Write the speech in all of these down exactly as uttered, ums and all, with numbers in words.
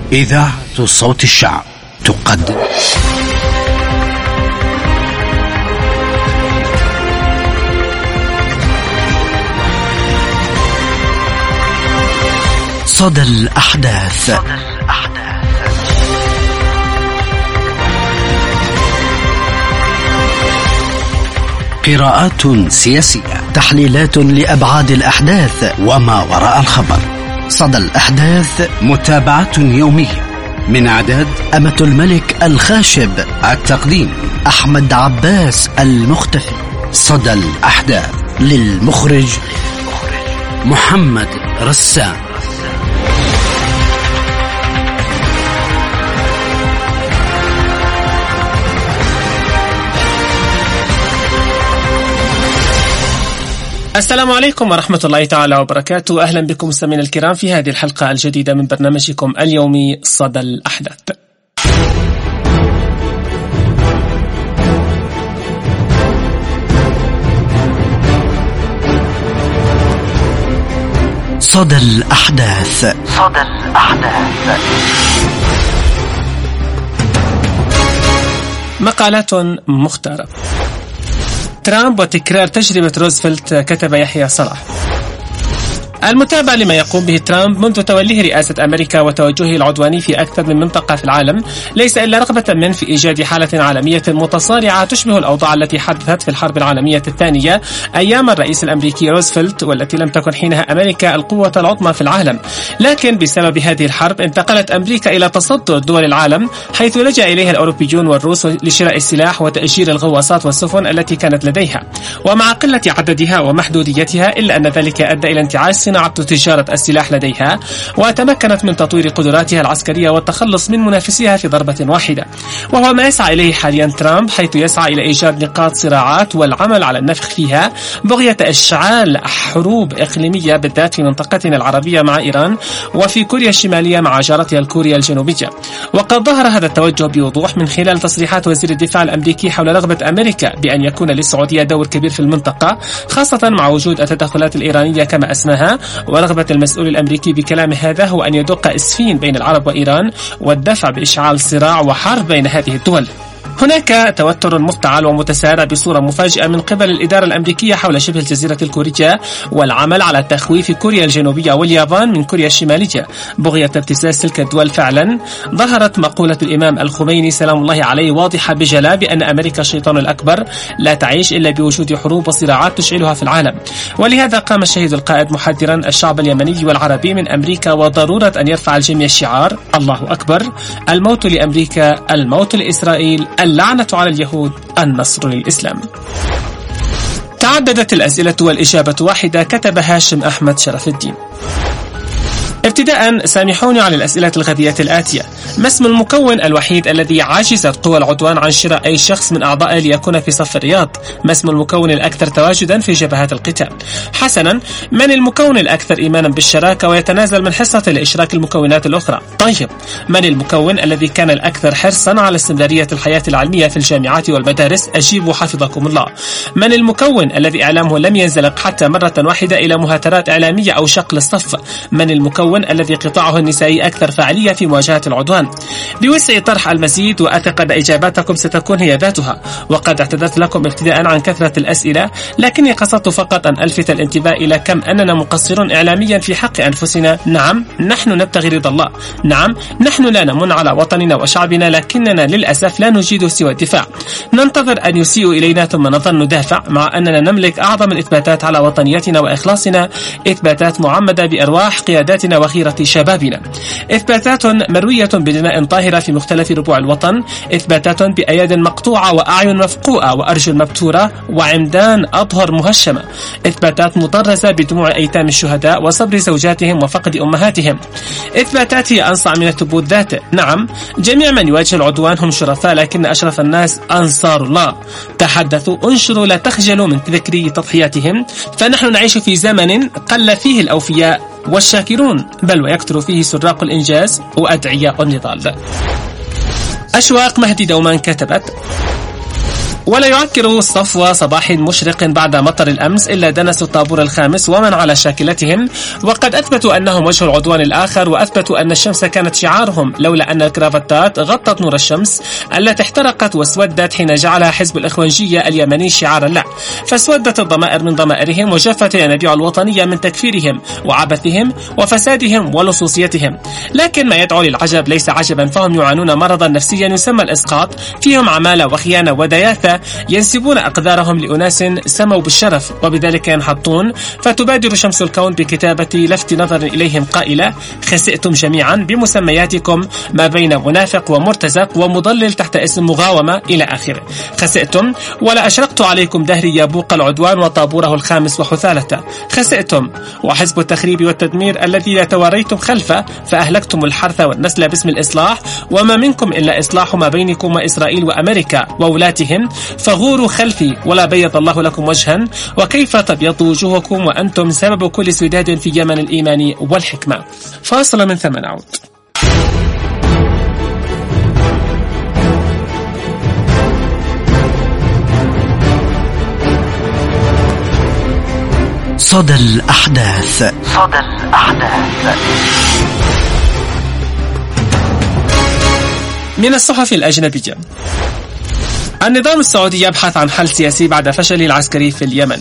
إذاعة صوت الشعب تقدم صدى الأحداث. قراءات سياسية، تحليلات لأبعاد الأحداث وما وراء الخبر. صدى الأحداث، متابعة يومية من إعداد أمة الملك الخاشب، التقديم أحمد عباس المختفي. صدى الأحداث للمخرج محمد رسام. السلام عليكم ورحمة الله تعالى وبركاته. أهلا بكم مستمعينا الكرام في هذه الحلقة الجديدة من برنامجكم اليومي صدى الأحداث. صدى الأحداث. صدى الأحداث. مقالات مختارة. ترامب وتكرار تجربة روزفلت، كتب يحيى صلاح. المتابع لما يقوم به ترامب منذ توليه رئاسة أمريكا وتوجهه العدواني في أكثر من منطقة في العالم ليس إلا رغبة منه في إيجاد حالة عالمية متصارعة تشبه الأوضاع التي حدثت في الحرب العالمية الثانية أيام الرئيس الأمريكي روزفلت، والتي لم تكن حينها أمريكا القوة العظمى في العالم. لكن بسبب هذه الحرب انتقلت أمريكا إلى تصدر دول العالم، حيث لجأ إليها الأوروبيون والروس لشراء السلاح وتأجير الغواصات والسفن التي كانت لديها. ومع قلة عددها ومحدوديتها إلا أن ذلك أدى إلى انتعاش صناعة تجارة السلاح لديها، وتمكنت من تطوير قدراتها العسكرية والتخلص من منافسيها في ضربة واحدة. وهو ما يسعى إليه حاليا ترامب، حيث يسعى إلى إيجاد نقاط صراعات والعمل على النفخ فيها بغية إشعال حروب إقليمية، بالذات في منطقتنا العربية مع إيران، وفي كوريا الشمالية مع جارتها الكوريا الجنوبية. وقد ظهر هذا التوجه بوضوح من خلال تصريحات وزير الدفاع الأمريكي حول رغبة أمريكا بأن يكون للسعودية دور كبير في المنطقة، خاصة مع وجود التدخلات الإيرانية كما أسماها. ورغبة المسؤول الأمريكي بكلام هذا هو أن يدق إسفين بين العرب وإيران والدفع بإشعال صراع وحرب بين هذه الدول. هناك توتر مفتعل ومتسارع بصورة مفاجئة من قبل الإدارة الأمريكية حول شبه الجزيرة الكورية، والعمل على تخويف كوريا الجنوبية واليابان من كوريا الشمالية بغية ابتزاز تلك الدول. فعلا ظهرت مقولة الإمام الخميني سلام الله عليه واضحة بجلاء بأن أمريكا الشيطان الأكبر لا تعيش إلا بوجود حروب وصراعات تشعلها في العالم. ولهذا قام الشهيد القائد محذرا الشعب اليمني والعربي من أمريكا وضرورة أن يرفع الجميع شعار الله أكبر، الموت لأمريكا، الموت لإسرائيل، اللعنة على اليهود، النصر للإسلام. تعددت الأسئلة والإجابة واحدة، كتب هاشم أحمد شرف الدين. ابتداء سامحوني على الأسئلة الغبية الآتية: ما اسم المكون الوحيد الذي عجزت قوى العدوان عن شراء أي شخص من أعضائه ليكون في صف الرياض؟ ما اسم المكون الأكثر تواجدا في جبهات القتال؟ حسنا، من المكون الأكثر إيمانا بالشراكة ويتنازل من حصة لإشراك المكونات الأخرى؟ طيب، من المكون الذي كان الأكثر حرصا على استمرارية الحياة العلمية في الجامعات والمدارس؟ أجيبوا حفظكم الله. من المكون الذي إعلامه لم ينزلق حتى مرة واحدة إلى مهاترات إعلامية أو شق الصف؟ من المكون الذي قطاعه النسائي أكثر فعالية في مواجهة العدوان؟ بوسع طرح المزيد، وأعتقد إجاباتكم ستكون هي ذاتها. وقد اعتذرت لكم ابتداء عن كثرة الأسئلة، لكني قصدت فقط أن ألفت الانتباه إلى كم أننا مقصرون إعلاميا في حق أنفسنا. نعم، نحن نبتغي رضا الله. نعم، نحن لا نمن على وطننا وشعبنا، لكننا للأسف لا نجيد سوى الدفاع. ننتظر أن يسيئوا إلينا ثم نظل ندافع، مع أننا نملك أعظم الإثباتات على وطنيتنا وإخلاصنا، إثباتات معمدة بأرواح قياداتنا وخيرة شبابنا، إثباتات مروية بدماء طاهرة في مختلف ربوع الوطن، إثباتات بأياد مقطوعة وأعين مفقوءة وأرجل مبتورة وعمدان أظهر مهشمة، إثباتات مطرزة بدموع أيتام الشهداء وصبر زوجاتهم وفقد أمهاتهم، إثباتات هي أنصع من الثبوت ذاته. نعم، جميع من يواجه العدوان هم شرفاء، لكن أشرف الناس أنصار الله. تحدثوا، انشروا، لا تخجلوا من ذكر تضحياتهم، فنحن نعيش في زمن قل فيه الأوفياء والشاكرون، بل ويكثر فيه سراق الإنجاز وأدعياء النضال. أشواق مهدي دومان كتبت: ولا يعكر صفو صباح مشرق بعد مطر الأمس إلا دنس الطابور الخامس ومن على شاكلتهم، وقد أثبتوا أنهم وجه العدوان الآخر، وأثبتوا أن الشمس كانت شعارهم لولا أن الكرافتات غطت نور الشمس التي احترقت واسودت حين جعلها حزب الإخوانجية اليمني شعارا له، فاسودت الضمائر من ضمائرهم وجفت الينابيع الوطنية من تكفيرهم وعبثهم وفسادهم ولصوصيتهم. لكن ما يدعو للعجب ليس عجبا، فهم يعانون مرضا نفسيا يسمى الإسقاط، فيهم عمالة وخيانة ودياثة، ينسبون أقدارهم لأناس سموا بالشرف وبذلك ينحطون. فتبادر شمس الكون بكتابة لفت نظر إليهم قائلة: خسئتم جميعا بمسمياتكم ما بين منافق ومرتزق ومضلل تحت اسم مغاومة إلى آخره. خسئتم ولا أشرقت عليكم دهري يبوق العدوان وطابوره الخامس وحثالته. خسئتم وحزب التخريب والتدمير الذي لا تواريتم خلفه، فأهلكتم الحرث والنسل باسم الإصلاح، وما منكم إلا إصلاح ما بينكم وإسرائيل وأمريكا وولاتهم، فغوروا خلفي ولا بيض الله لكم وجها، وكيف تبيض وجوهكم وأنتم سبب كل سداد في يمن الإيمان والحكمة. فاصل من ثم نعود. صدى الأحداث. صدى الأحداث من الصحف الأجنبية. النظام السعودي يبحث عن حل سياسي بعد فشله العسكري في اليمن.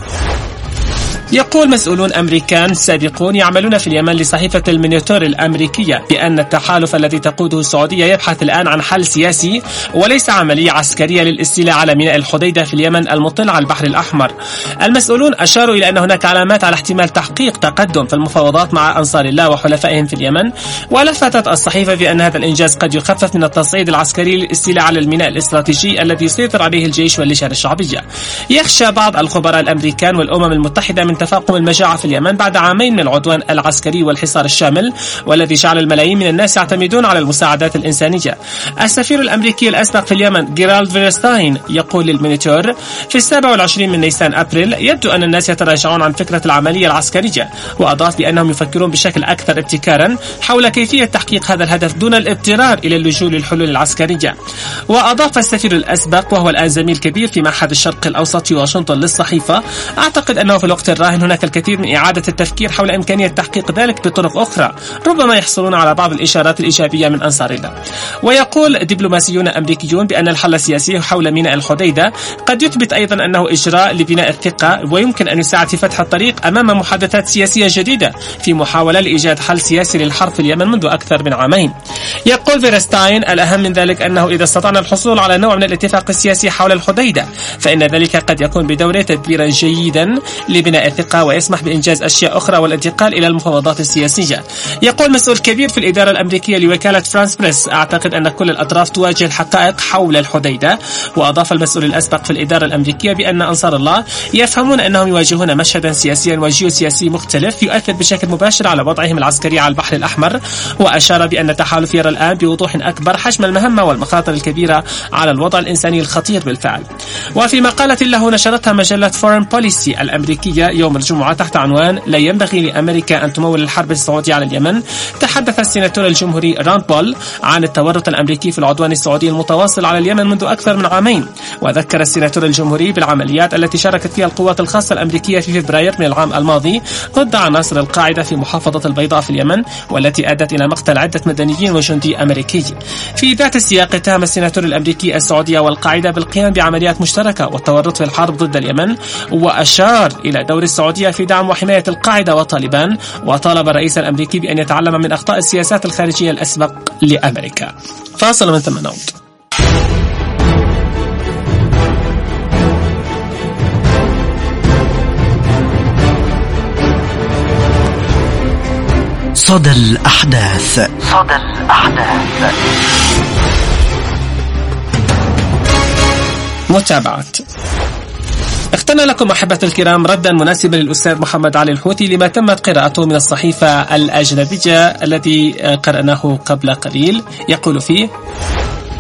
يقول مسؤولون أمريكان سابقون يعملون في اليمن لصحيفة المونيتور الأمريكية بأن التحالف الذي تقوده السعودية يبحث الآن عن حل سياسي وليس عملية عسكرية للاستيلاء على ميناء الحديدة في اليمن المطل على البحر الأحمر. المسؤولون أشاروا إلى أن هناك علامات على احتمال تحقيق تقدم في المفاوضات مع أنصار الله وحلفائهم في اليمن، ولفتت الصحيفة بأن هذا الإنجاز قد يخفف من التصعيد العسكري للاستيلاء على الميناء الاستراتيجي الذي يسيطر عليه الجيش واللجان الشعبية. يخشى بعض الخبراء الأمريكان والأمم المتحدة من تفاقم المجاعة في اليمن بعد عامين من العدوان العسكري والحصار الشامل، والذي جعل الملايين من الناس يعتمدون على المساعدات الإنسانية. السفير الأمريكي الأسبق في اليمن جيرالد فيرستاين يقول للمونيتور: في السابع والعشرين من نيسان أبريل يبدو أن الناس يتراجعون عن فكرة العملية العسكرية، وأضاف بأنهم يفكرون بشكل أكثر ابتكارا حول كيفية تحقيق هذا الهدف دون الاضطرار إلى اللجوء للحلول العسكرية. وأضاف السفير الأسبق وهو الآن زميل كبير في معهد الشرق الأوسط في واشنطن للصحيفة: أعتقد أنه في الوقت الراهن هناك الكثير من إعادة التفكير حول إمكانية تحقيق ذلك بطرق أخرى، ربما يحصلون على بعض الإشارات الإيجابية من أنصار الله. ويقول دبلوماسيون أمريكيون بأن الحل السياسي حول ميناء الحديدة قد يثبت أيضا أنه إجراء لبناء الثقة، ويمكن أن يساعد في فتح الطريق أمام محادثات سياسية جديدة في محاولة لإيجاد حل سياسي للحرب في اليمن منذ أكثر من عامين. يقول فيرستاين: الأهم من ذلك أنه إذا استطعنا الحصول على نوع من الاتفاق السياسي حول الحديدة فإن ذلك قد يكون بدوره تدبيرا جيدا لبناء الثقة ويسمح بإنجاز أشياء أخرى والانتقال إلى المفاوضات السياسية. يقول مسؤول كبير في الإدارة الأمريكية لوكالة فرانس بريس: أعتقد أن كل الأطراف تواجه الحقائق حول الحديدة. وأضاف المسؤول الأسبق في الإدارة الأمريكية بأن أنصار الله يفهمون أنهم يواجهون مشهدا سياسيا وجيوسياسي مختلف يؤثر بشكل مباشر على وضعهم العسكري على البحر الأحمر، وأشار بأن التحالف يرى الآن بوضوح أكبر حجم المهمة والمخاطر الكبيرة على الوضع الإنساني الخطير بالفعل. وفي مقالة له نشرتها مجلة فورين بوليسي الأمريكية يوم الجمعة تحت عنوان لا ينبغي لأمريكا أن تمول الحرب السعودية على اليمن، تحدث السيناتور الجمهوري راند بول عن التورط الأمريكي في العدوان السعودي المتواصل على اليمن منذ أكثر من عامين. وذكر السيناتور الجمهوري بالعمليات التي شاركت فيها القوات الخاصة الأمريكية في فبراير من العام الماضي ضد عناصر القاعدة في محافظة البيضاء في اليمن، والتي أدت إلى مقتل عدة مدنيين وجندي أمريكي. في ذات السياق اتهم السيناتور الأمريكي السعودية والقاعدة بالقيام بعمليات مشتركة والتورط في الحرب ضد اليمن، وأشار إلى دور السعودية في دعم وحماية القاعدة وطالبان، وطالب الرئيس الأمريكي بأن يتعلم من أخطاء السياسات الخارجية الأسبق لأمريكا. فاصل من ثم نعود. صدى الأحداث. صدى الأحداث. متابعة. اخترنا لكم أحبة الكرام ردا مناسبا للأستاذ محمد علي الحوثي لما تمت قراءته من الصحيفة الأجنبية الذي قرأناه قبل قليل. يقول فيه: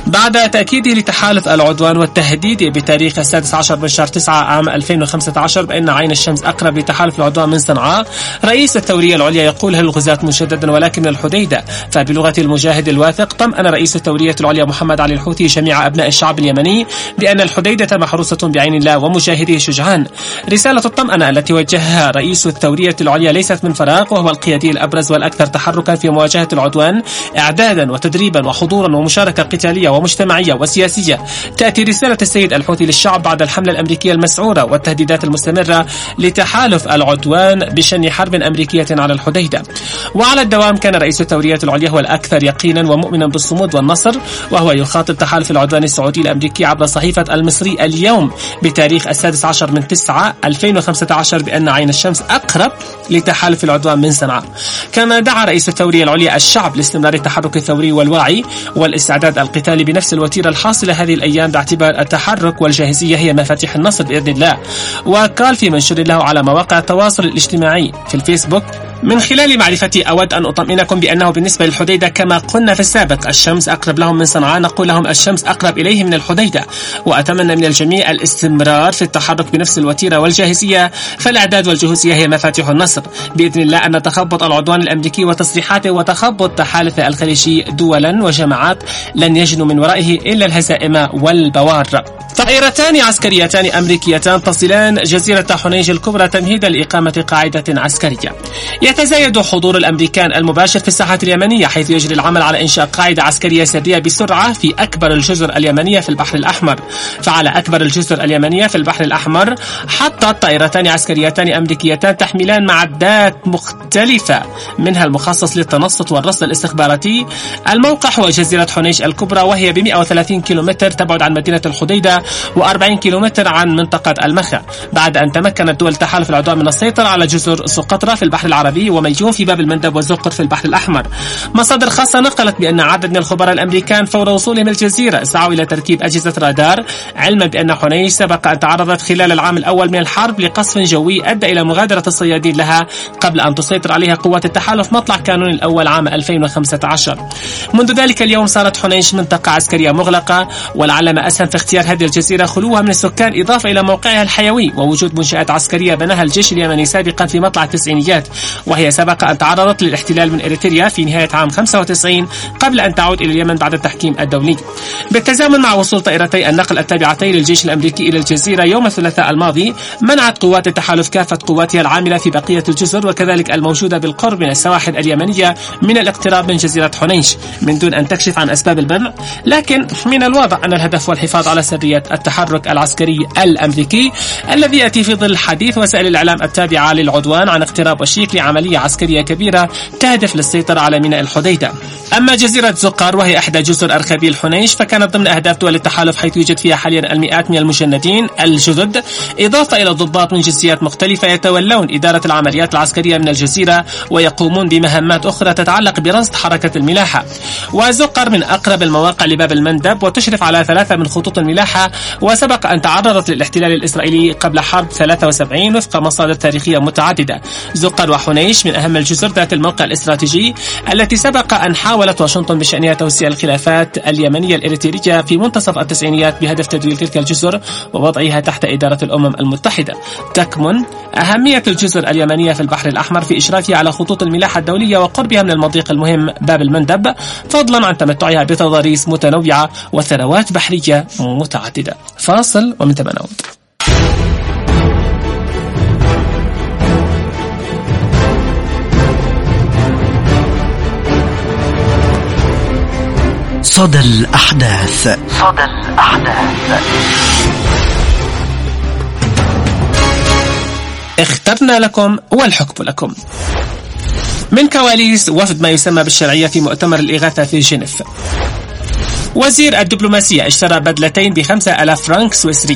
بعد تأكيده لتحالف العدوان والتهديد بتاريخ السادس عشر من شهر تسعة عام ألفين وخمسة عشر بأن عين الشمس أقرب لتحالف العدوان من صنعاء، رئيس الثورية العليا يقول الغزاة مشددا ولكن الحديدة. فبلغة المجاهد الواثق طمأن رئيس الثورية العليا محمد علي الحوثي جميع أبناء الشعب اليمني بأن الحديدة محروسة بعين الله ومجاهديه شجعان. رسالة الطمأنة التي وجهها رئيس الثورية العليا ليست من فراغ، وهو القيادي الأبرز والأكثر تحركا في مواجهة العدوان إعدادا وتدريبا وحضورا ومشاركة قتالية ومجتمعية وسياسية. تأتي رسالة السيد الحوثي للشعب بعد الحملة الأمريكية المسعورة والتهديدات المستمرة لتحالف العدوان بشن حرب أمريكية على الحديدة. وعلى الدوام كان رئيس الثورية العليا هو الأكثر يقينا ومؤمنا بالصمود والنصر، وهو يخاطب تحالف العدوان السعودي الأمريكي عبر صحيفة المصري اليوم بتاريخ السادس عشر من تسعة ألفين وخمسة عشر بأن عين الشمس أقرب لتحالف العدوان من صنعاء. كما دعا رئيس الثورية العليا الشعب لاستمرار التحرك الثوري والوعي والاستعداد القتالي بنفس الوتيرة الحاصلة هذه الأيام، باعتبار التحرك والجاهزية هي مفاتيح النصر بإذن الله. وقال في منشور له على مواقع التواصل الاجتماعي في الفيسبوك: من خلال معرفتي أود أن أطمئنكم بأنه بالنسبة للحديدة كما قلنا في السابق الشمس أقرب لهم من صنعاء، نقول لهم الشمس أقرب إليهم من الحديدة. وأتمنى من الجميع الاستمرار في التحرك بنفس الوتيرة والجاهزية، فالإعداد والجهوزية هي مفاتيح النصر بإذن الله. أن تخبط العدوان الأمريكي وتصريحاته وتخبط تحالف الخليجي دولا وجماعات لن يجنوا من ورائه إلا الهزائم والبوار. طائرتان عسكريتان أمريكيتان تصلان جزيرة حنيش الكبرى تمهيدا لإقامة قاعدة عسكرية. يتزايد حضور الأمريكان المباشر في الساحة اليمنية، حيث يجري العمل على إنشاء قاعدة عسكرية سرية بسرعة في أكبر الجزر اليمنية في البحر الأحمر. فعلى أكبر الجزر اليمنية في البحر الأحمر حطت طائرتان عسكريتان أمريكيتان تحملان معدات مختلفة، منها المخصص للتنصت والرصد الاستخباراتي. الموقع هو جزيرة حنيش الكبرى، وهي ب مئة وثلاثين كيلومتر تبعد عن مدينة الحديدة وأربعين كيلومتر عن منطقة المخا، بعد أن تمكنت دول تحالف العدوان من السيطرة على جزر سقطرى في البحر العربي وميجون في باب المندب وزقر في البحر الأحمر. مصادر خاصة نقلت بأن عدد من الخبراء الأمريكان فور وصولهم الجزيرة سعوا إلى تركيب أجهزة رادار، علما بأن حنيش سبق أن تعرضت خلال العام الأول من الحرب لقصف جوي أدى إلى مغادرة الصيادين لها قبل أن تسيطر عليها قوات التحالف مطلع كانون الأول عام ألفين وخمسة عشر. منذ ذلك اليوم صارت حنيش منطقة عسكرية مغلقة، ولعل ما أسهم في اختيار هذه الجزيرة خلوها من السكان إضافة إلى موقعها الحيوي ووجود منشآت عسكرية بناها الجيش اليمني سابقا في مطلع التسعينيات، وهي سبق أن تعرضت للاحتلال من إريتريا في نهاية عام خمسة وتسعين قبل أن تعود إلى اليمن بعد التحكيم الدولي. بالتزامن مع وصول طائرتي النقل التابعتين للجيش الأمريكي إلى الجزيرة يوم الثلاثاء الماضي، منعت قوات التحالف كافة قواتها العاملة في بقية الجزر وكذلك الموجودة بالقرب من السواحل اليمنية من الاقتراب من جزيرة حنيش من دون أن تكشف عن أسباب المنع. لكن من الواضح أن الهدف هو الحفاظ على سرية التحرك العسكري الأمريكي الذي يأتي في ظل حديث وسائل الإعلام التابعة للعدوان عن اقتراب وشيك لعملية عسكرية كبيرة تهدف للسيطرة على ميناء الحديدة. أما جزيرة زقر وهي إحدى جزر أرخبيل حنيش فكانت ضمن أهداف دول التحالف، حيث يوجد فيها حاليا المئات من المجندين الجدد إضافة إلى ضباط من جنسيات مختلفة يتولون إدارة العمليات العسكرية من الجزيرة ويقومون بمهمات أخرى تتعلق برصد حركة الملاحة. وزقر من أقرب المواقع لباب المندب وتشرف على ثلاثة من خطوط الملاحة، وسبق أن تعرضت للاحتلال الإسرائيلي قبل حرب ثلاثة وسبعين وفق مصادر تاريخية متعددة. زقر وحنيش من أهم الجزر ذات الموقع الاستراتيجي التي سبق أن حاولت واشنطن بشأنها توسيع الخلافات اليمنية الإريترية في منتصف التسعينيات بهدف تدوير تلك الجزر ووضعها تحت إدارة الأمم المتحدة. تكمن أهمية الجزر اليمنية في البحر الأحمر في إشرافها على خطوط الملاحة الدولية وقربها من المضيق المهم باب المندب، فضلا عن تمتعها بتضاريس متنوعة وثروات بحرية متعددة. فاصل ومن ثم نعود. صدى الأحداث. صدى الأحداث. اخترنا لكم والحكم لكم. من كواليس وفد ما يسمى بالشرعية في مؤتمر الإغاثة في جنيف. وزير الدبلوماسية اشترى بدلتين بخمسة آلاف فرنك سويسري.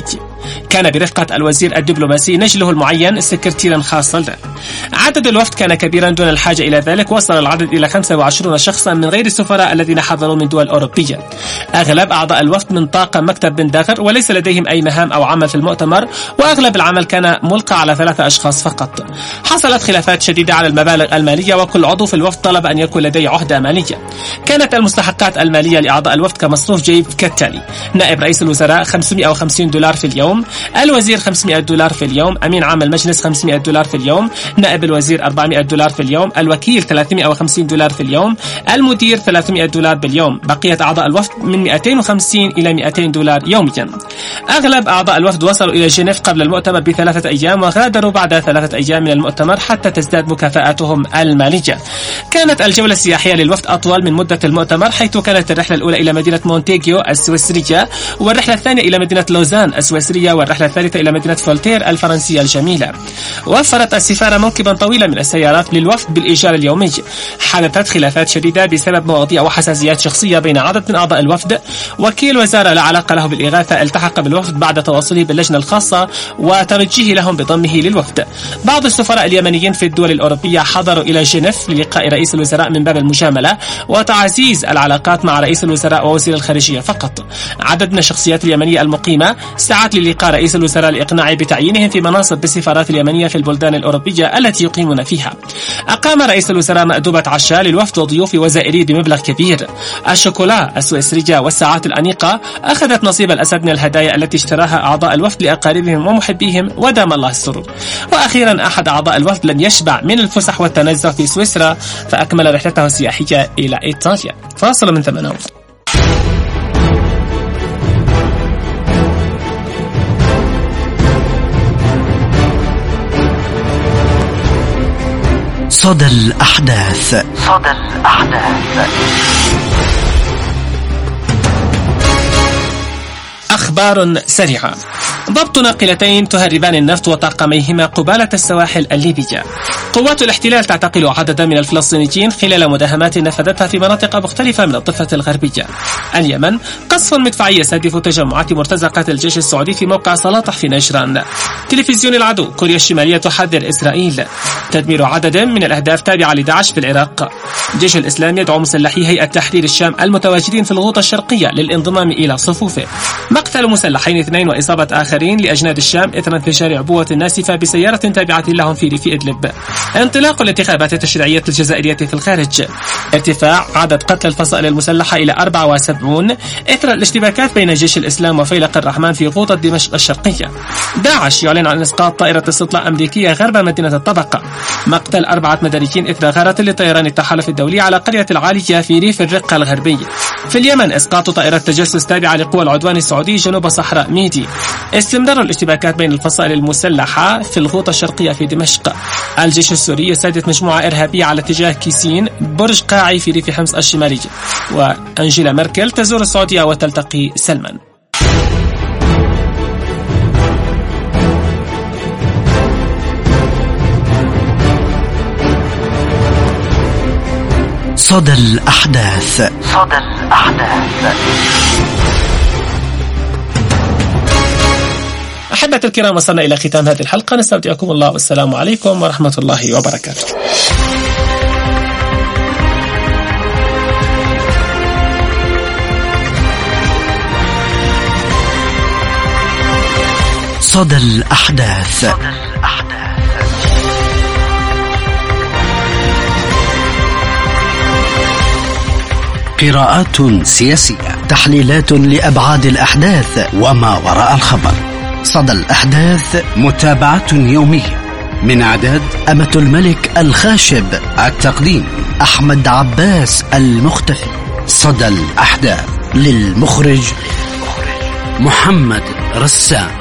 كان برفقة الوزير الدبلوماسي نجله المعين سكرتيرا خاصا له. عدد الوفد كان كبيرا دون الحاجة إلى ذلك، وصل العدد إلى خمسة وعشرين شخصا من غير السفراء الذين حضروا من دول أوروبية. أغلب أعضاء الوفد من طاقم مكتب بن داغر، وليس لديهم أي مهام أو عمل في المؤتمر، وأغلب العمل كان ملقى على ثلاثة أشخاص فقط. حصلت خلافات شديدة على المبالغ المالية، وكل عضو في الوفد طلب أن يكون لديه عهدة مالية. كانت المستحقات المالية لأعضاء الوفد كمصروف جيب كالتالي: نائب رئيس الوزراء خمسمائة وخمسين دولار في اليوم، الوزير خمسمائة دولار في اليوم، أمين عام المجلس خمسمائة دولار في اليوم، نائب الوزير أربعمائة دولار في اليوم، الوكيل ثلاثمائة وخمسين دولار في اليوم، المدير ثلاثمائة دولار باليوم. بقية أعضاء الوفد من مئتين وخمسين إلى مئتين دولار يوميا. أغلب أعضاء الوفد وصلوا إلى جنيف قبل المؤتمر بثلاثة أيام، وغادروا بعد ثلاثة أيام من المؤتمر حتى تزداد مكافآتهم المالية. كانت الجولة السياحية للوفد أطول من مدة المؤتمر، حيث كانت الرحلة الأولى إلى مدينة مونتيغيو السويسرية، والرحلة الثانية إلى مدينة لوزان السويسرية، والرحلة الثالثة إلى مدينة فولتير الفرنسية الجميلة. وفرت السفارة موكبا طويلا من السيارات للوفد بالإيجار اليومي. حدثت خلافات شديدة بسبب مواضيع وحساسيات شخصية بين عدد من أعضاء الوفد. وكيل وزارة لا علاقة له بالإغاثة التحق بالوفد بعد تواصله باللجنة الخاصة وترجيه لهم بضمه للوفد. بعض السفراء اليمنيين في الدول الأوروبية حضروا إلى جنيف للقاء رئيس الوزراء من باب المجاملة وتعزيز العلاقات مع رئيس الوزراء ووزير الخارجية فقط. عدد من الشخصيات اليمنية المقيمة سعت للقاء رئيس الوزراء لإقناعه بتعيينهم في مناصب بالسفارات اليمنية في البلدان الأوروبية التي يقيمون فيها. أقام رئيس الوزراء مأدوبة عشاء للوفد وضيوف وزائري بمبلغ كبير. الشوكولا السويسرية والساعات الأنيقة أخذت نصيب الأسد من الهدايا التي اشتراها أعضاء الوفد لأقاربهم ومحبيهم، ودام الله السرور. وأخيرا أحد أعضاء الوفد لم يشبع من الفسح والتنزه في سويسرا، فأكمل رحلته السياحية إلى إيطاليا. فاصل من ثمانية. صدى الأحداث. صدى الأحداث. أخبار سريعة. ضبط ناقلتين تهربان النفط وطاقميهما قبالة السواحل الليبية. قوات الاحتلال تعتقل عددا من الفلسطينيين خلال مداهمات نفذتها في مناطق مختلفة من الضفة الغربية. اليمن: قصف مدفعي يستهدف تجمعات مرتزقات الجيش السعودي في موقع صلاطح في نجران. تلفزيون العدو: كوريا الشمالية تحذر إسرائيل. تدمير عدد من الأهداف تابعة لداعش في العراق. جيش الإسلام يدعو مسلحي هيئة تحرير الشام المتواجدين في الغوطة الشرقية للانضمام إلى صفوفه. مقتل مسلحين اثنين وإصابة آخرين لأجناد الشام إثر انفجار عبوة ناسفة بسيارة تابعة لهم في ريف إدلب. انطلاق الانتخابات التشريعية الجزائرية في الخارج. ارتفاع عدد قتل الفصائل المسلحة إلى أربعة وسبعين إثر الاشتباكات بين جيش الإسلام وفيلق الرحمن في غوطة دمشق الشرقية. داعش يعلن عن إسقاط طائرة استطلاع أمريكية غرب مدينة الطبقة. مقتل أربعة مدنيين إثر غارة لطيران التحالف الدولي على قرية العالية في ريف الرقة الغربي. في اليمن: إسقاط طائرة تجسس تابعة لقوى العدوان السعودي جنوب صحراء ميدي. استمرار الاشتباكات بين الفصائل المسلحة في الغوطة الشرقية في دمشق. الجيش السوري يستهدف مجموعة إرهابية على اتجاه كيسين برج قاعي في ريف حمص الشمالي. وأنجيلا ميركل تزور السعودية وتلتقي سلمان. صدى الأحداث. صدى الأحداث. أحبة الكرام، وصلنا إلى ختام هذه الحلقة. نستودعكم الله والسلام عليكم ورحمة الله وبركاته. صدى الأحداث. صدى الأحداث. قراءات سياسية، تحليلات لأبعاد الأحداث وما وراء الخبر. صدى الأحداث، متابعة يومية. من إعداد أمة الملك الخاشب، التقديم أحمد عباس المختفي. صدى الأحداث، للمخرج محمد رسام.